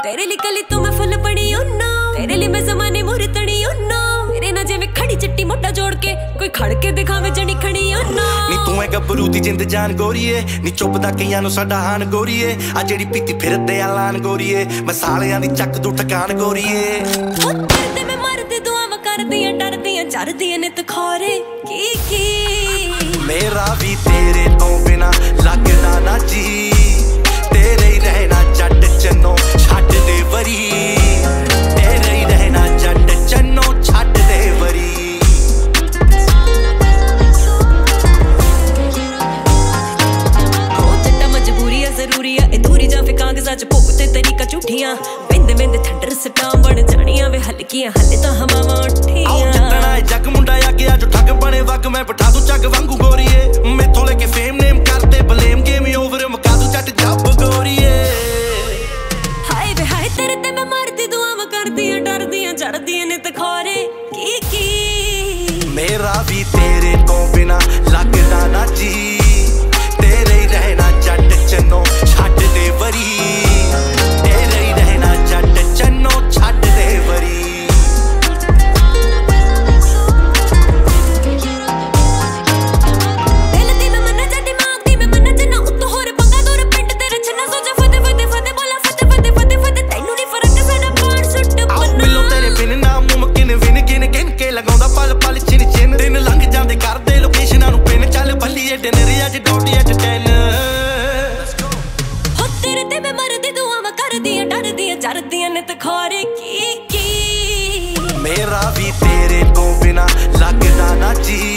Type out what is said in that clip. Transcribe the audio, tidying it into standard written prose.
तेरे लिए कली तो मैं फुल पड़ी हो ना, तेरे लिए मैं ज़माने मोर तड़ी हो ना, तेरे ना जिवें खड़ी चिट्टी मोटा जोड़ के कोई खड़ के दिखावे जनी खड़ी हो ना। नी तू है गब्बरू दी जिंद जान गोरीए, नी चुपदा कईयां नूं साडा हान गोरीए, आ जेड़ी पीती फिरदे आ लान गोरीए, मैं सालियां दी चक दू ठकान गोरीए। हो तेरे मैं मरदी दुआवां करदियां डरदियां जरदियां नित खोरे की मेरा भी तेरे तो बिना लगदा ना जी, तेरे ही रहना जट चन्नो छड्ड दे वरी, तेरे ही रहना जट चन्नो छड्ड दे वरी। हो जट्टा मजबूरी है जरूरी है अधूरी जां फिर कागज़ां च भुगते तरीका झूठियां, वेंदे वेंदे थंडर सटां बन जानियां वे हल्कियां हल्ले तां हवावां उठियां। जितना है जग मुंडा आ गया जो ठग बने वग, मैं बिठा दूं जग वांगू गोरीए, मैथों लेके फेम नेम करते ब्लेम गेम ओवर मुका दूं जट जब गोरीए। हाय वे हाय तेरे ते मैं मरदी दुआवां करदियां डरदियां जरदियां नित खोरे की मेरा भी तेरे तो बिना लगदा ना जी, तेरे ही रहना जट चन्नो छड्ड दे वरी, तेरे ही रहना जट चन्नो छड्ड दे वरी। दिल दी मैं मन्ना जा दिमाग दी मैं मन्ना जना उत्तों होर पंगा दूर पिंड तेरे छन्ना सोचा फते फते फते बोला फते फते फते फते तैनू नहीं फर्क साडा पार सुट आओ मिलो तेरे बिन ना मुमकिन विन गिन गिन के लगाउंदा पल पल चिन चिन, दिन लंघ जांदे करदे लोकेशनां नूं पिन, चल बल्लीए डिनर अज डॉटी अज 10। हो तेरे ते मैं मरदी दुआवां करदियां डरदियां जरदियां नित खोरे की मेरा भी तेरे तो बिना लगदा ना जी।